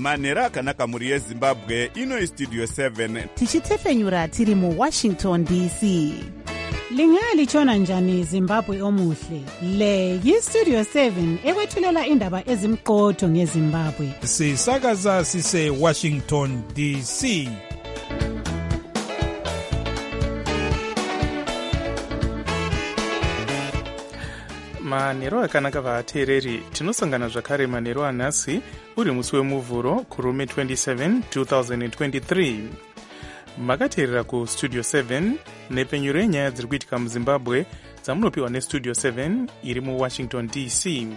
manhero akanaka mhuri yezimbabwe. Ino istudio 7 tichitefenyura tiri muwashington dc. Lingalitshona njani Zimbabwe omuhle? Le yistudio 7 ekwethulela indaba ezimqotho ngeZimbabwe. Sisakaza sise Washington DC. Manhero akanaka vateereri, tinosangana zvakare manhero anhasi uri musi wemuvhuro kurume 27 2023. Makateerera kustudio 7 nepenyuro yenyaya dziri kuitika muzimbabwe dzamunopiwa nestudio 7 iri muwashington dc.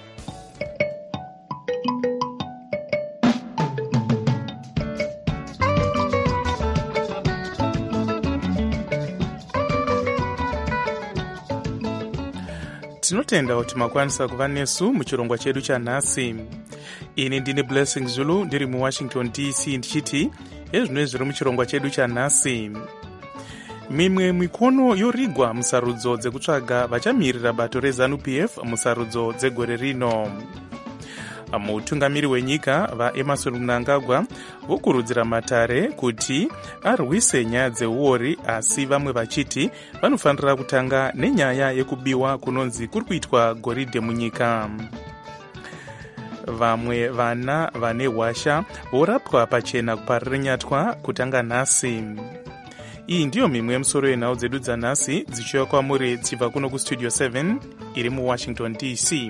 Tinotenda kuti makwanisa kuva nesu muchirongwa chedu chanhasi. Ini ndine Blessing Zulu ndiri muwashington dc ndichiti ezvino zviri muchirongwa chedu chanhasi. Mimwe mikono yorigwa musarudzo dzekutsvaga vachamirira bato reZANU-PF musarudzo dzegore rino. Mutungamiri wenyika vaEmmerson Mnangagwa vokurudzira Matare kuti arwise nyaya dzeuori, asi vamwe vachiti vanofanira kutanga nenyaya yekubiwa kunonzi kuri kuitwa goridhe munyika. Vamwe vana vane hwasha vorapwa pachena kuparinyatwa kutanga nhasi. Iyi ndiyo mimwe yemusoro yenhau dzedu dzanhasi dzichiuya kwamuri dzichibva kuno kustudio 7 iri muwashington dc.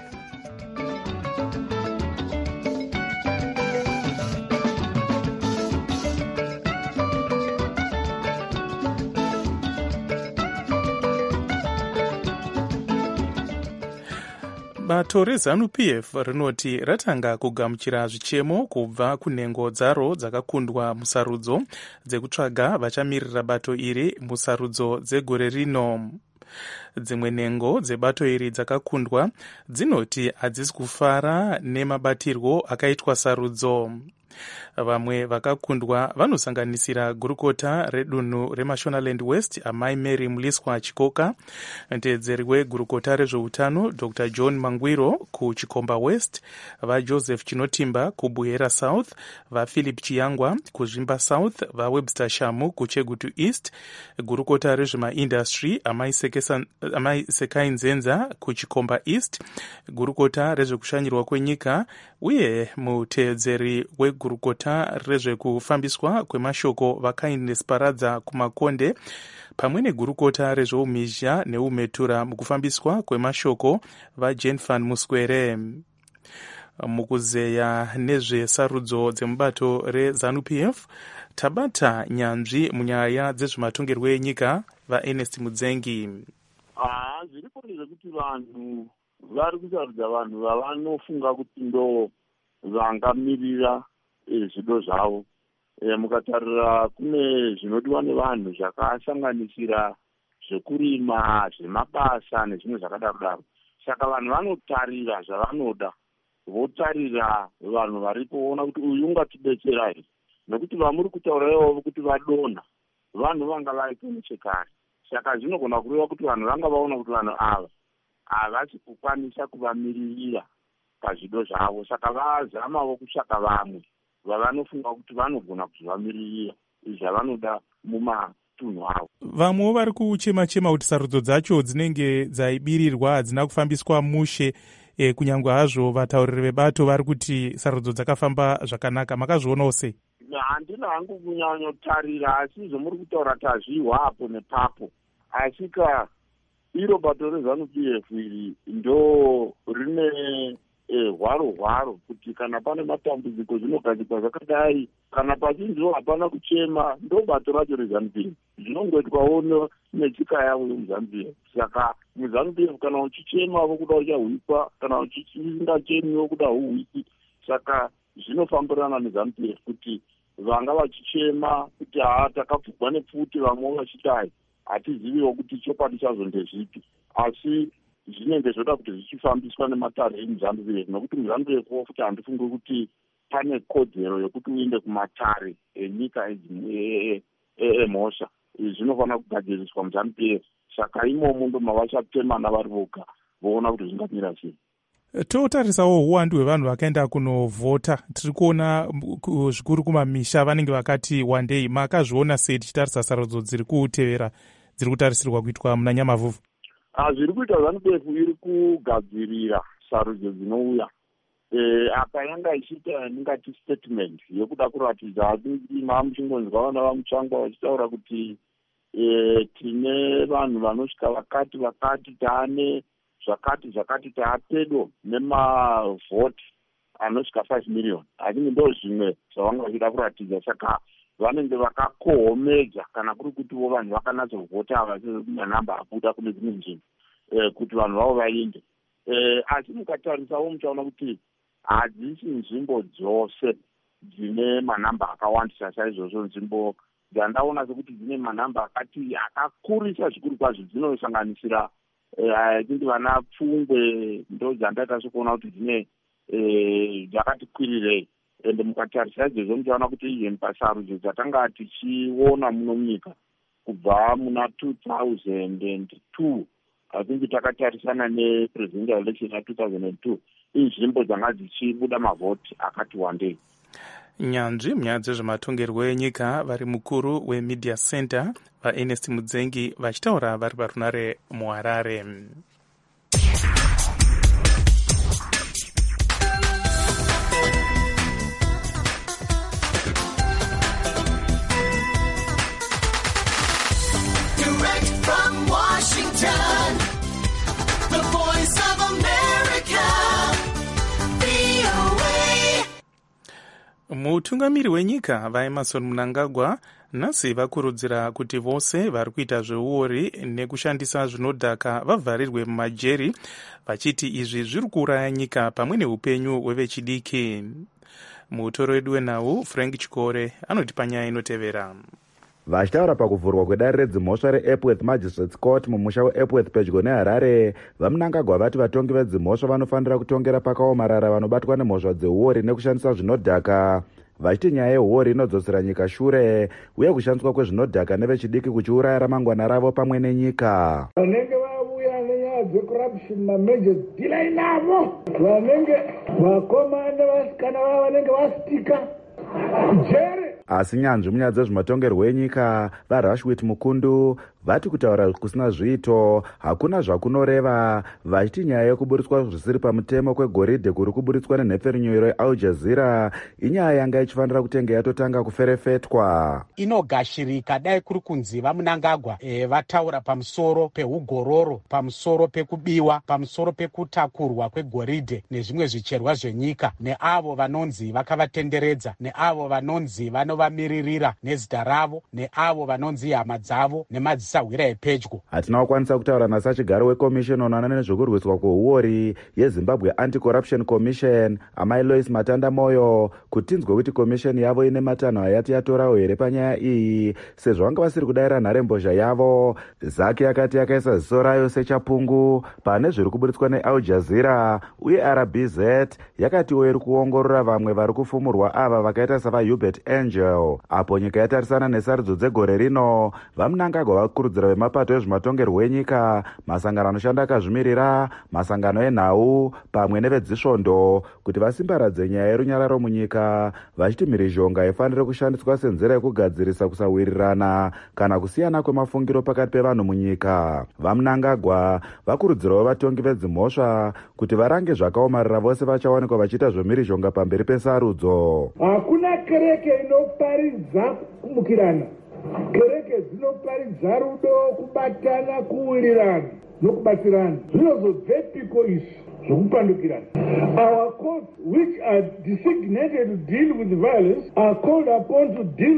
Bato reZANU-PF rinoti ratanga kugamuchira zvichemo kubva kunhengo dzaro dzakakundwa musarudzo dzekutsvaga vachamirira bato iri musarudzo dzegore rino. Dzimwe nhengo dzebato iri dzakakundwa dzinoti hadzisi kufara nemabatirwo akaitwa sarudzo. Vamwe vakakundwa vanosanganisira gurukota redunhu reMashonaland West amai Mary Muliswa Chikoka, mutevedzeri wegurukota rezveutano Dr John Mangwiro kuChikomba West, vaJoseph Chinotimba kuBuhera South, vaPhilip Chiyangwa kuZvimba South, vaWebster Shamu kuChegutu East, gurukota rezvemaindastry amai Sekai Nzenza kuChikomba East, gurukota rezvekushanyirwa kwenyika uye mutevedzeri wegurukota rezvekufambiswa kwemashoko vaKindness Paradza kuMakonde, pamwe negurukota rezveumhizha neumhetura mukufambiswa kwemashoko vaJane Van Muswere. Mukuzeya nezvesarudzo dzemubato reZANU-PF tabata nyanzvi munyaya dzezvematongerwo enyika vaErnest Mudzengi. Zviripo zvekuti vanhu vari kusarudza vanhu vavanofunga kuti ndo vangamirira zvido zvavo. Mukatarira kune zvinodiwa nevanhu zvakasanganisira zvekurima, zvemabasa nezvimwe zvakadaro. Saka vanhu vanotarira zvavanoda, votarira vanhu varipo voona kuti uyu ungatidetsera here, nekuti vamuri kutauraiwo kuti vadonha vanhu vanga vaiko nechekare. Saka zvinogona kureva kuti vanhu vanga vaona kuti vanhu ava havasi kukwanisa kuvamiririra pazvido zvavo, saka vazamawo kutsvaka vamwe vavanofunga kuti vanogona kuzvivamiririra zvavanoda mumatunhu avo. Vamwewo vari kuchema-chema kuti sarudzo dzacho dzinenge dzaibirirwa hadzina kufambiswa mushe, kunyange hazvo vatauriri vebato vari kuti sarudzo dzakafamba zvakanaka. Makazvionawo sei? Handina hangu kunyanyotarira, asi zvomuri kutaura tazvihwa apo nepapo. Asika iro bato reZANU-PF iri ndo rine hwaro kuti kana pane matambudziko zvinogadzikwa zvakadai, kana pachinziwo hapana kuchema, ndo bato racho reZANU-PF zvinongoitwawo netsika yavo yemuZANU-PF. Saka muZANU-PF kana uchichema vokuda uchahwikwa, kana uchisingachemi vokuda huhwiki. Saka zvinofambirana neZANU-PF kuti vanga vachichema kuti takapfugwa nepfuti, vamwe vachidai, hatiziviwo kuti chokwadi chazvo ndezvipi, asi zvinenge zvoda kuti zvichifambiswa nematare emuZANU-PF, nokuti muZANU-PF futi handifungi kuti pane kodzero yokuti uinde kumatare enyika emhosva. Zvinofanira kugadziriswa muZANU-PF, saka imomo ndo mavachatemana vari voga voona kuti zvingamira sei. Totarisawo uwandu hwevanhu vakaenda kunovhota. Tiri kuona zvikuru kumamisha vanenge vakati wandei. Makazviona sei tichitarisa sarudzo dziri kutevera dziri kutarisirwa kuitwa muna Nyamavhuvhu? Zviri kuita ZANU-PF iri kugadzirira sarudzo dzinouya. Apa yanga ichiita ndingati statement yekuda kuratidza muchingonzwa vana vamutsvangwa vachitaura kuti tine vanhu vanosvika vakati taane zvakati taapedo nemavhoti anosvika 5 million. Hakini ndo zvimwe zvavanga vachida kuratidza. Saka vanenge vakakohomedza kana kuri kutiwo vanhu vakanatsovhota vasinanamba abuda kune dzimwe nzvimbo kuti vanhu vavo vainde. Asi mukatarisawo muchaona kuti hadzisi nzvimbo dzose dzine manhamba akawandisa saizvozvo. Nzvimbo dzandaona sekuti dzine manhamba akakurisa zvikuru kwazvo dzinosanganisira kuti vana Pfungwe ndo dzandaita sokuona kuti dzine dzakati kwirirei. Ende mukatarisa izvozvo muchaona kuti even pasarudzo dzatanga tichiona muno munyika kubva muna 2002 atingi takatarisana nepresidential election ya 2002 inzvimbo dzanga dzichibuda mavhoti akati wandei. Nyanzvi munyaya dzezvematongerwo enyika vari mukuru weMedia Center vaErnest Mudzengi vachitaura vari parunare muHarare. Mutungamiri wenyika vaEmmerson Mnangagwa nhasi vakurudzira kuti vose vari kuita zveuori nekushandisa zvinodhaka vavharirwe mumajeri, vachiti izvi zviri kuuraya nyika pamwe neupenyu hwevechidiki. Mutoro wedu wenhau Frank Chikore anotipa nyaya inotevera. Vachitaura pakuvhurwa kwedare redzimhosva reEpworth Magistrates Court mumusha weEpworth pedyo neHarare, vaMnangagwa vati vatongi vedzimhosva vanofanira kutongera pakaomarara vanobatwa nemhosva dzeuori nekushandisa zvinodhaka, vachiti nyaya yeuori inodzosera nyika shure uye kushandiswa kwezvinodhaka nevechidiki kuchiuraya ramangwana ravo pamwe nenyika. Vanenge vauya nenyaya dzecorruption mameja dhila inavo, vanenge vakoma nevasikana vavo vanenge vastika jere. Asi nyanzvi munyaya dzezvematongerwo enyika vaRashwit Mukundu vati kutaura kusina zviito hakuna zvakunoreva, vachiti nyaya yekuburitswa zvisiri pamutemo kwegoridhe kuri kuburitswa nenhepfenyuro yeAl Jazeera inyaya yanga ichifanira kutenge yatotanga kuferefetwa. Inogashirika dai kuri kunzi vaMnangagwa vataura pamusoro peugororo, pamusoro pekubiwa, pamusoro pekutakurwa kwegoridhe nezvimwe zvicherwa zvenyika neavo vanonzi vakavatenderedza, neavo vanonzi vanovamiririra nezita ravo, neavo vanonzi hama dzavo nemadzisahwira epedyo. Hatina kukwanisa kutaura nasi achigaro wekomishoni unoona nezvekurwiswa kweuori yeZimbabwe Anti-Corruption Commission amai Lois Matanda Moyo kuti tinzwe kuti komishoni yavo ine matanho ayati yatorawo here panyaya iyi, sezvo vanga vasiri kudayira nharembozha yavo. Zaki yakati yakaisa ziso rayo sechapungu pane zviri kuburitswa neAl Jazeera uye RBZ yakatiwo iri kuongorora vamwe vari kufumurwa ava vakaita savaHubert Angel. Apo nyika yatarisana nesarudzo dzegore rino, vaMnangagwa vakurudzira vemapato ezvematongerwo enyika, masangano anoshanda akazvimirira, masangano enhau pamwe nevedzisvondo kuti vasimbaradze nyaya yerunyararo munyika, vachiti mhirizhonga ifanire kushandiswa senzira yekugadzirisa kusawirirana kana kusiyana kwemafungiro pakati pevanhu munyika. VaMnangagwa vakurudzirawo vatongi vedzimhosva kuti varange zvakaomarara vose vachawanikwa vachiita zvemhirizhonga pamberi pesarudzo. Hakuna kereke inoparidza kumukirana. Kereke dzinoparidza rudo, kubatana, kuwirirana nokubatsirana. Zvinozobvepiko izvi zvokupandukirana. Our courts, which are designated to deal with violence, are called upon to deal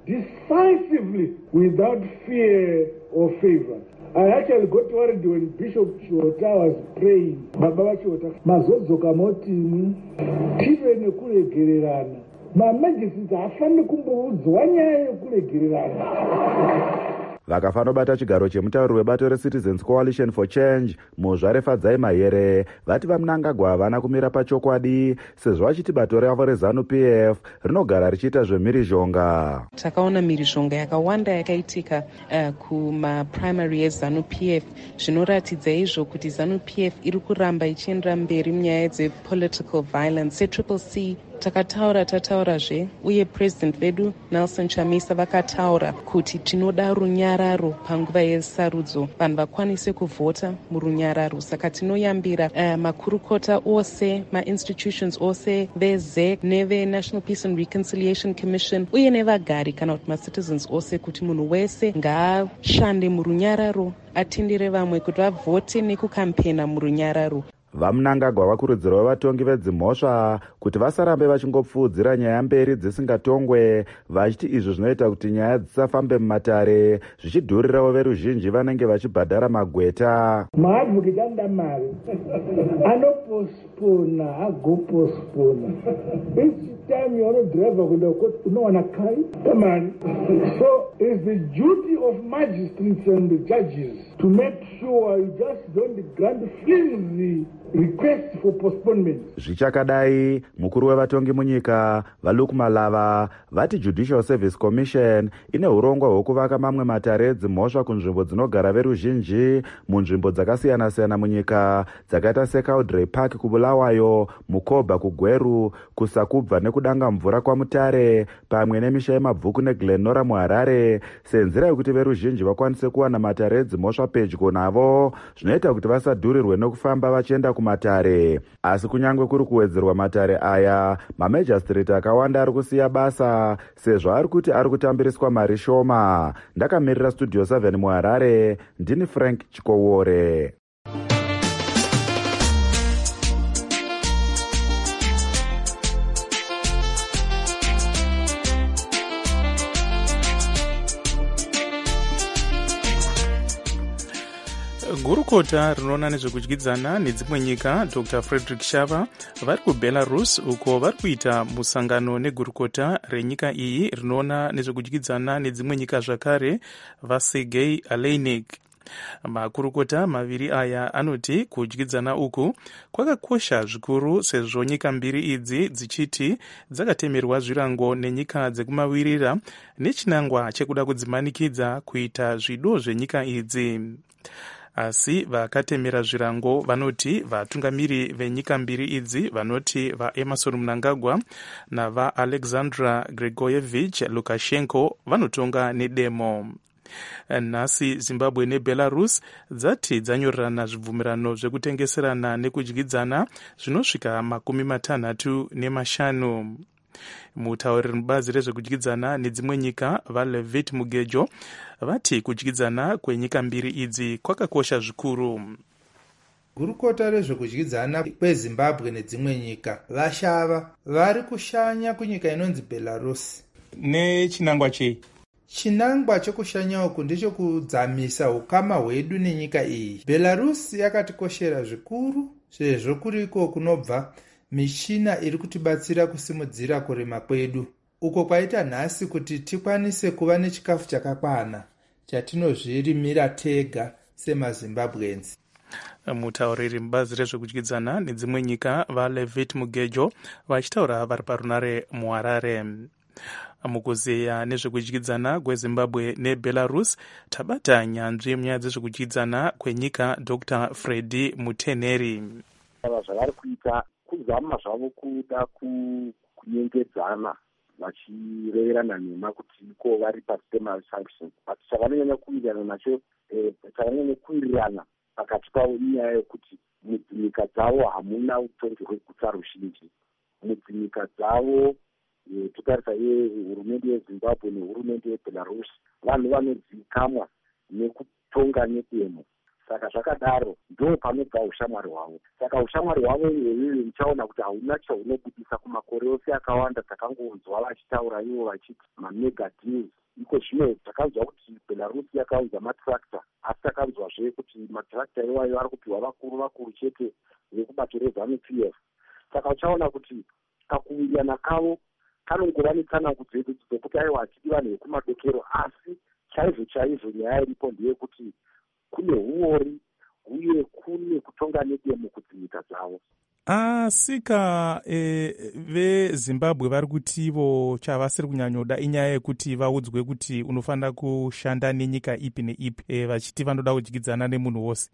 decisively without fear or favor. I actually got worried when Bishop Chiota was praying. Baba Chiota, mazodzoka moti tive nekuregererana. Mamajisiti hafaniri kumboudzwa nyaya yekuregererana. vakafanobata chigaro chemutauri webato reCitizens Coalition for Change Muzvare Fadzai Mahere vati vaMnangagwa havana kumira pachokwadi sezvo vachiti bato ravo reZANU-PF rinogara richiita zvemhirizhonga. Takaona mhirizhonga yakawanda yakaitika kumaprimary eZANU-PF zvinoratidza izvo kuti ZANU-PF iri kuramba ichiendera mberi munyaya dzepolitical violence. seCCC tataurazve uye president vedu Nelson Chamisa vakataura kuti tinoda runyararo panguva yesarudzo, vanhu vakwanise kuvhota murunyararo. Saka tinoyambira makurukota ose, ma-institutions ose, veZEC neve-National Peace and Reconciliation Commission uye nevagari kana kuti ma-citizens ose kuti munhu wese ngaashande murunyararo, atendere vamwe kuti vavhote nekukampena murunyararo. VaMnangagwa vakurudzirwa vatongi vedzimhosva kuti vasarambe vachingopfuudzira nyaya mberi dzisingatongwe, vachiti izvo zvinoita kuti nyaya dzisafambe mumatare zvichidhurirawo veruzhinji vanenge vachibhadhara magweta. Maadvocate anda mari anopospona agopospona each time you want to drive kuenda court unowana kai. Come on. So it's the duty of magistrates and the judges to make sure you just don't grant flimsy request for postponement. Zvichakadai, mukuru wevatongi munyika vaLuke Malava vati Judicial Service Commission ine urongwa hwekuvaka mamwe matare edzimhosva kunzvimbo dzinogara veruzhinji munzvimbo dzakasiyana-siyana munyika dzakaita seCaudrey Park kuBulawayo, Mukoba kuGweru, kuSakubva nekudanga mvura kwaMutare pamwe nemisha yemabvuku neGlenora muHarare senzira yekuti veruzhinji vakwanise kuwana matare edzimhosva pedyo navo, zvinoita kuti vasadhurirwe nekufamba vachienda kumatare. Asi kunyangwe kuri kuwedzerwa matare aya, mamajistrate akawanda ari kusiya basa sezvo ari kuti ari kutambiriswa mari shoma. Ndakamirira Studio 7 muHarare, ndini Frank Chikowore. Gurukota rinoona nezvekudyidzana nedzimwe nyika Dr. Frederick Shava vari kuBelarus uko vari kuita musangano negurukota renyika iyi rinoona nezvekudyidzana nedzimwe nyika zvakare vaSergei Aleynik. Makurukota maviri aya anoti kudyidzana uku kwakakosha zvikuru sezvo nyika mbiri idzi dzichiti dzakatemerwa zvirango nenyika dzekumavirira nechinangwa chekuda kudzimanikidza kuita zvido zvenyika idzi. Asi vakatemera zvirango vanoti vatungamiri venyika mbiri idzi vanoti vaEmerson Mnangagwa navaAlexandra Grigorievich Lukashenko vanotonga nedemo. Nhasi Zimbabwe neBelarus dzati dzanyorerana zvibvumirano zvekutengeserana nekudyidzana zvinosvika 65. Mutauriri mubazi rezvekudyidzana nedzimwe nyika vaLevit Mugejo vati kudyidzana kwenyika mbiri idzi kwakakosha zvikuru. Gurukota rezvekudyidzana kweZimbabwe nedzimwe nyika vaShava vari kushanya kunyika inonzi Belarus. Nechinangwa chei? Chinangwa chekushanya uku ndechekudzamisa ukama hwedu nenyika iyi. Belarus yakatikoshera zvikuru sezvo kuriko kunobva michina iri kutibatsira kusimudzira kurima kwedu, uko kwaita nhasi kuti tikwanise kuva nechikafu chakakwana chatinozvirimira tega semaZimbabwenzi. Mutauriri mubazi rezvekudyidzana nedzimwe nyika vaLevit Mugejo vachitaura vari parunare muHarare. Mukuzeya nezvekudyidzana kweZimbabwe neBelarus tabata nyanzvi munyaya dzezvekudyidzana kwenyika Dr. Freddy Muteneri. Zvavari kuita kuzama zvavo kuda kunyengedzana vachireyerana nhema kuti iko vari pasi pemasanctions, but chavanonyanya kuwirirana nacho chavanonyanya kuwirirana pakati pavo inyaya yekuti mudzinyika dzavo hamuna utongi hweguta ruzhinji. Mudzinyika dzavo totarisa hurumende yeZimbabwe nehurumende yeBelarus vanhu vanodzikamwa nekutonga nedemo. Saka zvakadaro ndo panobva ushamwari hwavo. Saka ushamwari hwavo iyoyo muchaona kuti hauna chaunobudisa kumakore ose akawanda takangonzwa vachitaura ivo vachiti mamega deals. Iko zvino takanzwa kuti Belarus yakaunza matractor, asi takanzwazve kuti matractor iwayo ari kupiwa vakuru chete vekubato reZANU-PF. Saka uchaona kuti kakuwirirana kavo kanongova netsanangudzo dzokuti aiwa hatidi vanhu vekumadokero, asi chaizvo nyaya iripo ndeyekuti kune uori uye kune kutonga nedemo kudzinyika dzavo. Sika vezimbabwe vari kuti ivo chavasiri kunyanyoda inyaya yekuti vaudzwe kuti unofanira kushanda nenyika ipi neipi, vachiti vanoda kudyidzana nemunhu wose.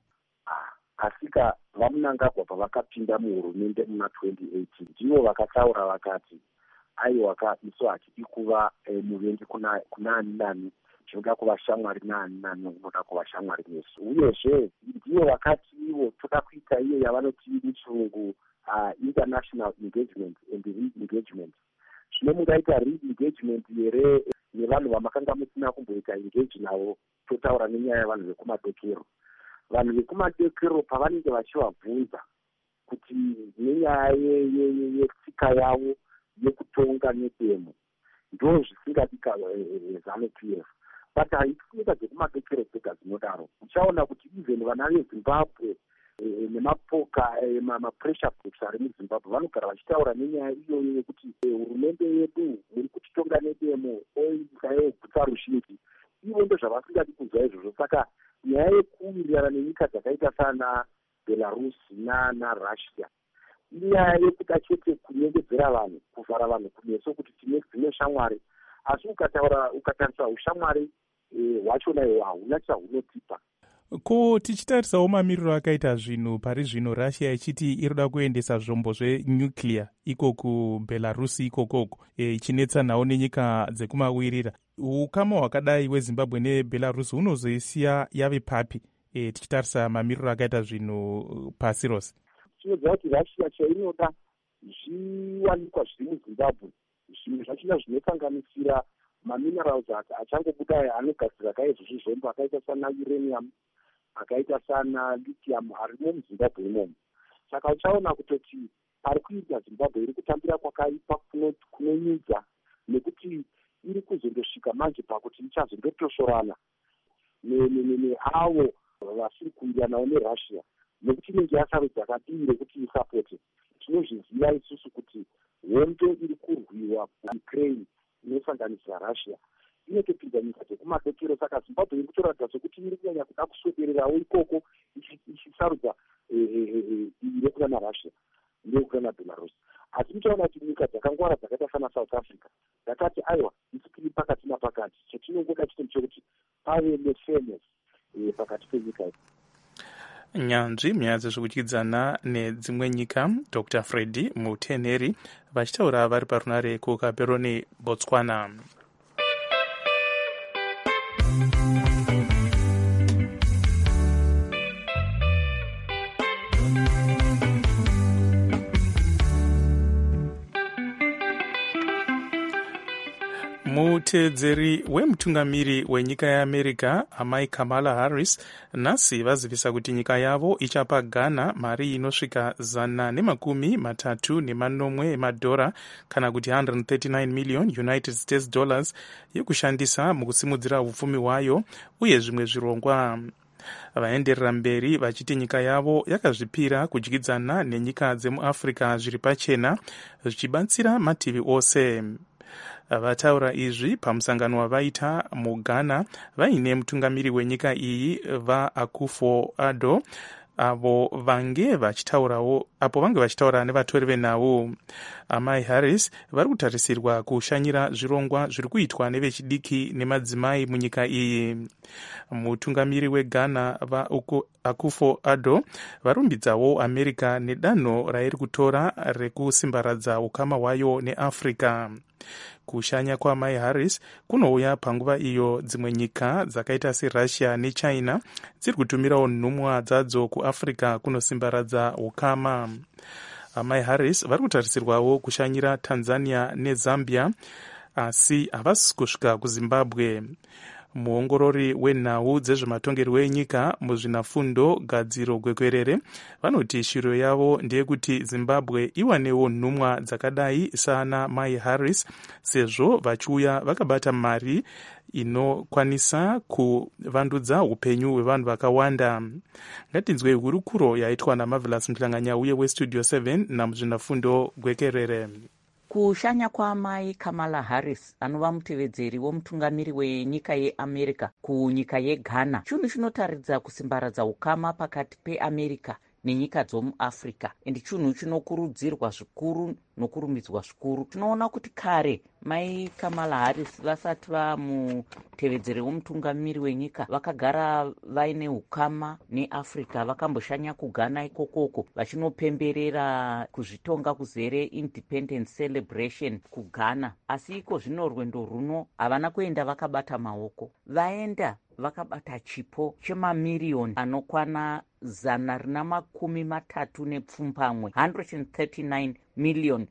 Asika vamunangagwa pavakapinda muhurumende muna 2018 ndivo vakataura vakati aiwa isu hatidi kuva muvengi kuna ani nani, tinoda kuva shamwari naani nani unoda kuva shamwari nesu. Uyezve ndivo vakati ivo toda kuita iyo yavanoti muchirungu international engagement and re-engagement. Zvino mungaita re-engagement here nevanhu vamakanga musina kumboita engage navo, totaura nenyaya yavanhu vekumadokero. Vanhu vekumadokero pavanenge vachivabvunza kuti nenyaya yetsika yavo yekutonga nedemo ndo zvisingadika ZANU-PF, but haikunyika dzekumadokero dzega dzinodaro. Uchaona kuti even vana vezimbabwe nemapoka mapressure groups ari muzimbabwe vanogara vachitaura nenyaya iyoyo yekuti hurumende yedu muri kutitonga nedemo oinyika yegutsa ruzhinji. Ivo ndo zvavasingadi kunzwa izvozvo. Saka nyaya yekuwirirana nenyika dzakaita sana Belarus naRussia inyaya yekuda chete kunyengedzera vanhu, kuvhara vanhu kumeso kuti tine dzimwe shamwari, asi ukatarisa ushamwari hwachona iwo hauna chahunotipa. Ko tichitarisawo mamiriro akaita zvinhu pari zvino, Russia ichiti inoda kuendesa zvombo zvenuclear iko kuBelarus ikokoko, ichinetsa nawo nenyika dzekumawirira. Ukama hwakadai hweZimbabwe neBelarus hunozoisiya yave papi tichitarisa mamiriro akaita zvinhu pasi rose? Tinoziva kuti Russia chainoda zviwanikwa zviri muZimbabwe, zvimwe zvachona zvinosanganisira maminerals achangobuda anogadzira kaizvozvo zvombo akaita sana uranium, akaita sana lithium arimo muZimbabwe imomo. Saka uchaona kutoti pari kuita Zimbabwe iri kutambira kwakaipa kunonyudza, nekuti iri kuzondosvika manje pakuti ichazondotosvorana neavo vasiri kuwiriranawo neRussia, nekuti inenge yasarudza kadii rekuti isapote. Tinozviziva isusu kuti hondo iri kurwiwa Ukraine inosanganisira Russia inotopinda nyika dzekumadokero. Saka Zimbabwe iri kutoratidza sekuti iri kunyanya kuda kuswedererawo ikoko ichisarudza irekuda naRussia nekuda naBelarus. Asi muchaona kuti nyika dzakangwara dzakaita sana South Africa dzakati aiwa isi tiri pakati napakati, chatinongoda chito chekuti pave nefairness pakati penyika idzi. Nyanzvi munyaya dzezvekudyidzana nedzimwe nyika, Dr. Freddy Mutenheri vachitaura vari parunare kuKaperoni, Botswana. Muteedzeri wemutungamiri wenyika yeAmerica amai Kamala Harris nhasi vazivisa kuti nyika yavo ichapa Ghana mari inosvika $130 emadhora kana kuti 139 million United States dollars yekushandisa mukusimudzira upfumi hwayo uye zvimwe zvirongwa. Vaenderera mberi vachiti nyika yavo yakazvipira kudyidzana nenyika dzemuAfrica zviri pachena zvichibatsira mativi ose. Vataura izvi pamusangano wavaita muGhana vaine mutungamiri wenyika iyi vaAkufo-Addo apo vange vachitaura nevatori venhau. Amai Harris vari kutarisirwa kushanyira zvirongwa zviri kuitwa nevechidiki nemadzimai munyika iyi. Mutungamiri weGhana vaAkufo-Addo varumbidzawo America nedanho rairi kutora rekusimbaradza ukama hwayo neAfrica. Kushanya kwaMai Harris kunouya panguva iyo dzimwe nyika dzakaita seRussia neChina dziri kutumirawo nhumwa dzadzo kuAfrica kunosimbaradza ukama. Amai Harris vari kutarisirwawo kushanyira Tanzania neZambia, asi havasi kusvika kuZimbabwe. Muongorori wenhau dzezvematongerwo enyika muzvinafundo gadziro gwekwerere vanoti shiro yavo ndeyekuti Zimbabwe iwanewo nhumwa dzakadai sana Mai Harris sezvo vachiuya vakabata mari inokwanisa kuvandudza upenyu hwevanhu vakawanda. Ngatinzwe hurukuro yaitwa naMarvelous Mhlanganya uye weStudio 7 namuzvinafundo gwekerere. Kushanya kwaamai Kamala Harris anova mutevedzeri womutungamiri wenyika yeAmerica kunyika yeGhana chinhu chinotaridza kusimbaradza ukama pakati peAmerica nenyika dzomuAfrica, endi chinhu chinokurudzirwa zvikuru nokurumbidzwa zvikuru. Tinoona kuti kare mai Kamala Harris vasati vamutevedzeri womutungamiri wenyika vakagara vaine ukama neAfrica, vakamboshanya kuGhana ikokoko vachinopemberera kuzvitonga kuzere independence celebration kuGhana. Asi iko zvino rwendo runo havana kuenda vakabata maoko, vaenda vakabata chipo chemamiriyoni anokwana 139 $139 million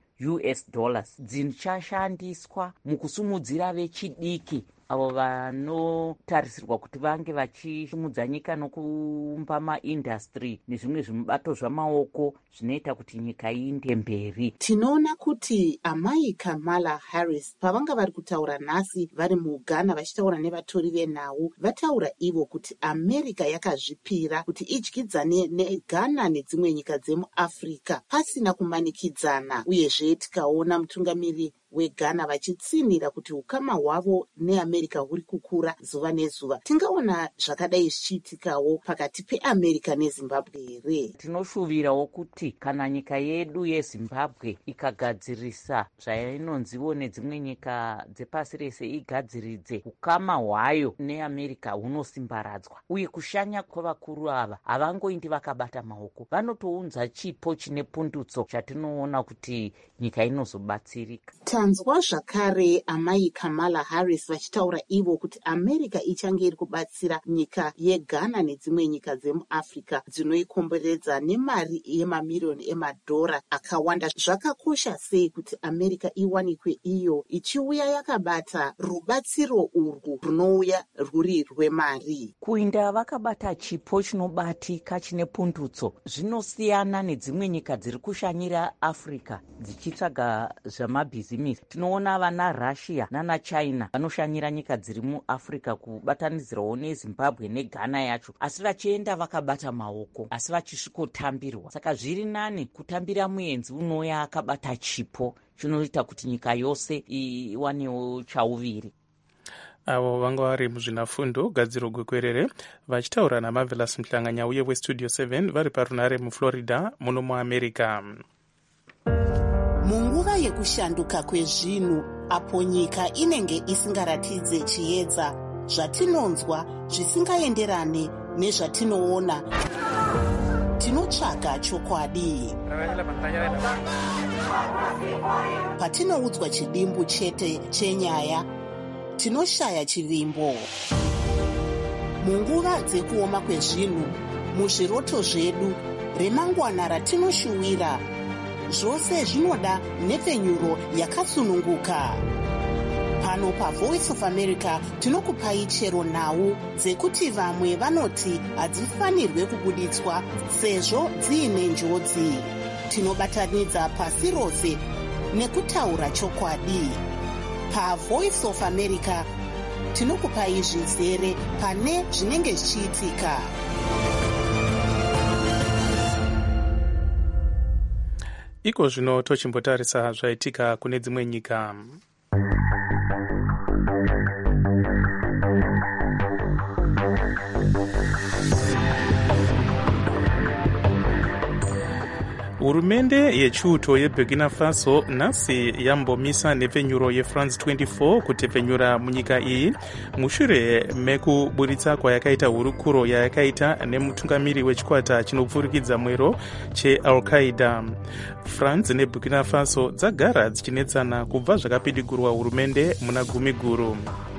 dzichashandiswa mukusumudzira vechidiki avo vanotarisirwa kuti vange vachisumudza nyika nokuumba maindastry nezvimwe zvimubato zvamaoko zvinoita kuti nyika iinde mberi. Tinoona kuti amai Kamala Harris pavanga vari kutaura nhasi vari muGhana vachitaura nevatori venhau, vataura ivo kuti America yakazvipira kuti idyidzane neGhana nedzimwe nyika dzemuAfrica pasina kumanikidzana. Uyezve tikaona mutungamiri weGhana vachitsinira kuti ukama hwavo neAmerica huri kukura zuva nezuva. Tingaona zvakadai zvichiitikawo pakati peAmerica neZimbabwe here? Tinoshuvirawo kuti kana nyika yedu yeZimbabwe ikagadzirisa zvainonziwo nedzimwe nyika dzepasi rese igadziridze ukama hwayo neAmerica hunosimbaradzwa, uye kushanya kwevakuru ava havangoindi vakabata maoko, vanotounza chipo chine pundutso chatinoona kuti nyika inozobatsirika. Tanzwa zvakare amai Kamala Harris vachitaura ivo kuti America ichange iri kubatsira nyika yeGhana nedzimwe nyika dzemuAfrica dzinoikomberedza nemari yemamiriyoni emadhora akawanda. Zvakakosha sei kuti America iwanikwe iyo ichiuya yakabata rubatsiro urwu runouya rwuri rwemari? Kuinda vakabata chipo chinobatika chine pundutso zvinosiyana nedzimwe nyika dziri kushanyira Africa dzichitsvaga zvamabhizimusi. Tinoona vana Russia nana China vanoshanyira nyika dziri muAfrica kubatanidzirawo neZimbabwe neGhana yacho, asi vachienda vakabata maoko, asi vachisvikotambirwa. Saka zviri nani kutambira muenzi unouya akabata chipo chinoita kuti nyika yose iwanewo chauviri. Avo vanga vari muzvinafundo gadziro gwekwerere vachitaura naMarvelous Mhlanganya uye weStudio 7 vari parunare muFlorida muno muAmerica. Munguva yekushanduka kwezvinhu, apo nyika inenge isingaratidze chiedza, zvatinonzwa zvisingaenderane nezvatinoona, tinotsvaga chokwadi. Patinoudzwa chidimbu chete chenyaya, tinoshaya chivimbo. Munguva dzekuoma kwezvinhu, muzviroto zvedu, remangwana ratinoshuwira, zvose zvinoda nhepfenyuro yakatsununguka. Pano paVoice of America tinokupai chero nhau dzekuti vamwe vanoti hadzifanirwe kubuditswa sezvo dziine njodzi. Tinobatanidza pasi rose nekutaura chokwadi. PaVoice of America tinokupai zvizere pane zvinenge zvichiitika. Iko zvino tochimbotarisa zvaitika kune dzimwe nyika. Hurumende yechiuto yeBurkina Faso nhasi yambomisa nhepfenyuro yeFrance 24 kutepfenyura munyika iyi mushure mekuburitsa kwayakaita hurukuro yayakaita nemutungamiri wechikwata chinopfurikidza mwero cheAl-Qaeda. France neBurkina Faso dzagara dzichinetsana kubva zvakapidigurwa hurumende muna gumiguru.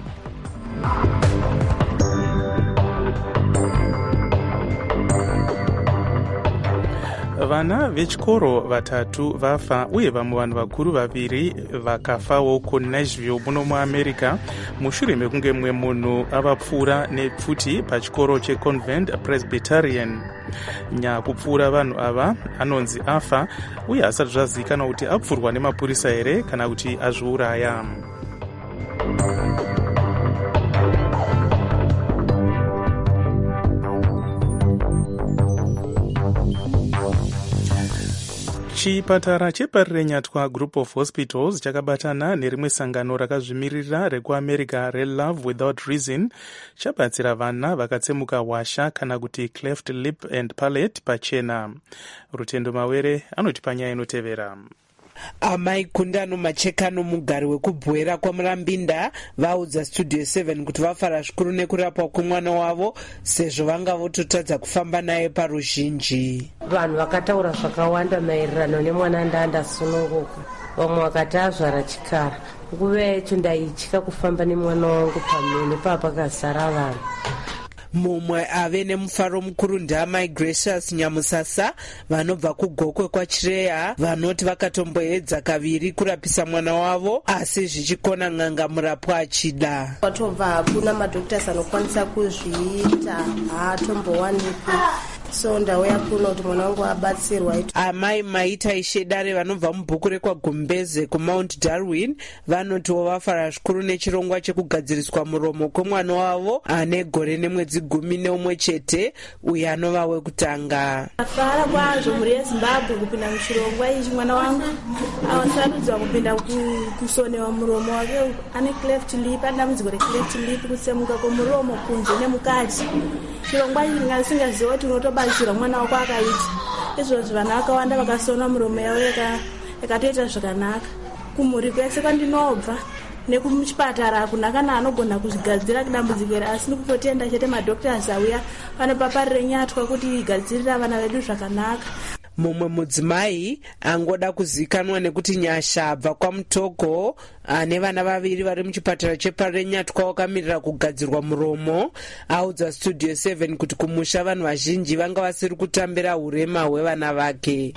Vana vechikoro vatatu vafa uye vamwe vanhu vakuru vaviri vakafawo kuNashville muno muAmerica mushure mekunge mumwe munhu avapfuura nepfuti pachikoro cheConvent Presbyterian. Nyakupfuura vanhu ava anonzi afa uye hasati zvazivikanwa kuti apfurwa nemapurisa here kana kuti azviuraya. chipatara cheparirenyatwa group of hospitals chakabatana nerimwe sangano rakazvimirira rekuamerica relove without reason chabatsira vana vakatsemuka washa kana kuti cleft lip and palate pachena. Rutendo Mawere anoti panyaya inotevera. Amai Kundano Machekano, mugari wekubwera kwaMurambinda, vaudza Studio 7 kuti vafara zvikuru nekurapwa kwemwana wavo sezvo vanga vototadza kufamba naye paruzhinji. Vanhu vakataura zvakawanda maererano nemwana ndasununguka. Vamwe vakati azvara chikara. Nguva yacho ndaitya kufamba nemwana wangu pamene pakazara vanhu. Mumwe ave nemufaro mukuru ndaamai Gracious Nyamusasa vanobva kugokwe kwaChireya vanoti vakatomboedza kaviri kurapisa mwana wavo asi zvichikona n'anga murapwa achida. Watobva kuna madhoktasi anokwanisa kuzviita haatombowanikwi. So ndauya kuno kuti mwana wangu abatsirwa. Amai Maita Ishedare vanobva mubhuku rekwaGumbeze kuMount Darwin vanotiwo vafara zvikuru nechirongwa chekugadziriswa muromo kwemwana wavo ane gore nemwedzi 11 chete uye anova wekutanga. Afara kwazvo mhuri yeZimbabwe kupinda muchirongwa ichi. Mwana wangu awasarudzwa kupinda kusonewa muromo wake, ane cleft lip, dambudziko recleft lip, kutsemuka kwemuromo kunze nemukati. Chirongwa ichi ndingasingaziva kuti unotobatsira mwana wako akaita izvozvo. Vana vakawanda vakasona muromo yavo yakatoita zvakanaka. Kumhuri kwese kwandinobva nekuchipatara hakuna kana anogona kuzvigadzira dambudziko iri, asi nekutotenda chete madhoktasi auya panopaparire kuti igadzirira vana vedu zvakanaka. Mumwe mudzimai angoda kuzikanwa nekuti Nyasha abva kwaMutoko ane vana vaviri vari muchipatara cheparirenyatwa wakamirira kugadzirwa muromo audza Studio 7 kuti kumusha vanhu vazhinji vanga vasiri kutambira hurema hwevana vake.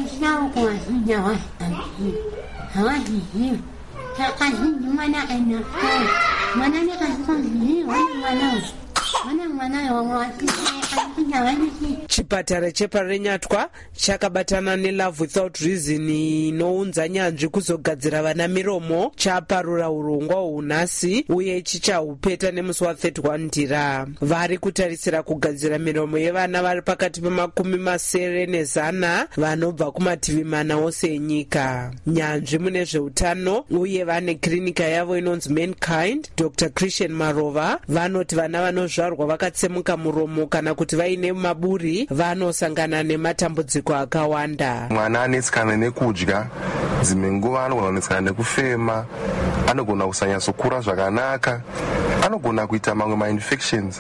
Chipatara cheparirenyatwa chakabatana neLove Without Reason inounza nyanzvi kuzogadzira vana miromo chaparura urongwa hwunhasi uye chichahupeta nemusi wa31 Ndira. Vari kutarisira kugadzira miromo yevana vari pakati pemakumi 900 ne100 vanobva kumativi mana ose enyika. Nyanzvi mune zveutano uye vane klinika yavo inonzi Mankind, Dr. Christian Marova vanoti vana vanozvarwa vakatsemuka muromo kana kuti vaine maburi vanosangana nematambudziko akawanda. Mwana anetsikana nekudya, dzimwe nguva anogona kunetsikana nekufema, anogona kusanyatsokura zvakanaka, anogona kuita mamwe mainfections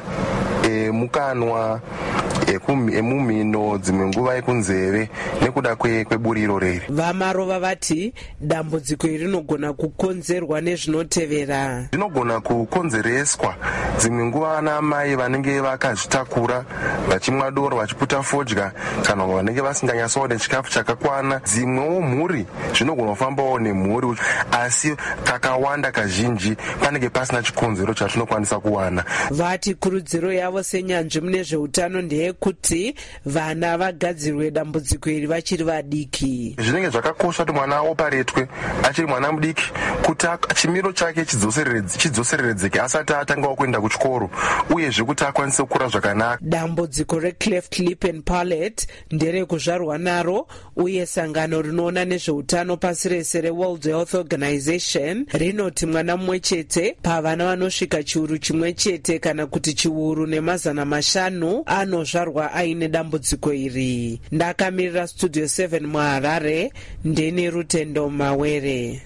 emukanwa, emumhino, dzimwe nguva ekunzeve nekuda kweburiro reri. Vamarova vati dambudziko iri rinogona kukonzerwa nezvinotevera. Rinogona kukonzereswa dzimwe nguva ana mai vanenge vakazvitakura vachimwa doro vachiputa fodya kana vanenge vasinganyatsoona chikafu chakakwana. Dzimwewo mhuri zvinogona kufambawo nemhuri asi kakawanda kazhinji panenge pasina chikonzero chatinokwanisa kuwana. Vati kurudziro yavo senyanzvi mune zveutano ndeyekuti vana vagadzirwe dambudziko iri vachiri vadiki. Zvinenge zvakakosha kuti mwana aoparetwe achiri mwana mudiki kuti chimiro chake chidzosereredzeke asati atangawo kuenda kuchikoro uyezve kuti akwanise kukura zvakanaka. Dambudziko recleft lip and palate nderekuzvarwa naro uye sangano rinoona nezveutano pasi rese reWorld Health Organization rinoti mwana mumwe chete pavana vanosvika chiuru chimwe chete kana kuti chiuru nemazana 5 anozvarwa aine dambudziko iri. Ndakamirira Studio 7 muHarare ndini Rutendo Mawere.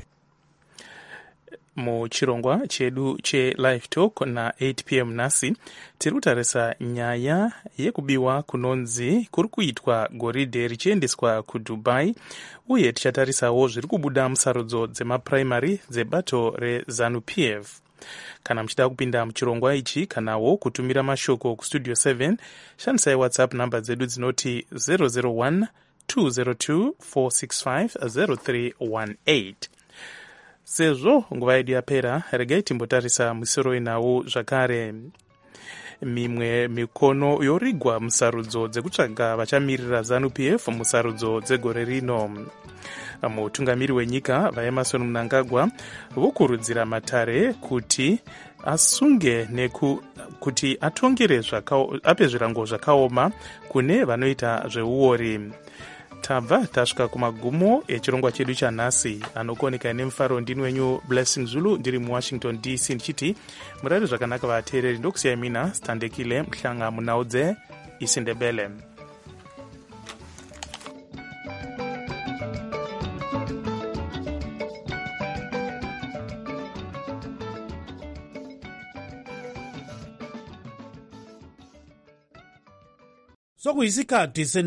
Muchirongwa chedu cheLive Talk na 8 p.m. nhasi tiri kutarisa nyaya yekubiwa kunonzi kuri kuitwa goridhe richiendeswa kuDubai uye tichatarisawo zviri kubuda musarudzo dzemapuraimari dzebato reZANU-PF. Kana muchida kupinda muchirongwa ichi kanawo kutumira mashoko kuStudio 7 shandisai WhatsApp namba dzedu dzinoti 001 202 465 0318. Sezvo nguva yedu yapera, regai timbotarisa musoro inawo zvakare. Mimwe mikono yorigwa musarudzo dzekutsvaga vachamirira ZANU-PF musarudzo dzegore rino. Mutungamiri wenyika vaEmmerson Mnangagwa vokurudzira Matare kuti asunge kuti atongere ape zvirango zvakaoma kune vanoita zveuori. tabva tasvika kumagumo echirongwa chedu chanhasi. Anokuoneka nemufaro ndini wenyu Blessing Zulu, ndiri muwashington DC, ndichiti murari zvakanaka vateereri. Ndokusiyai mina Standekile Mhlanga Munaudze Isindebele. Sokuyisikhathi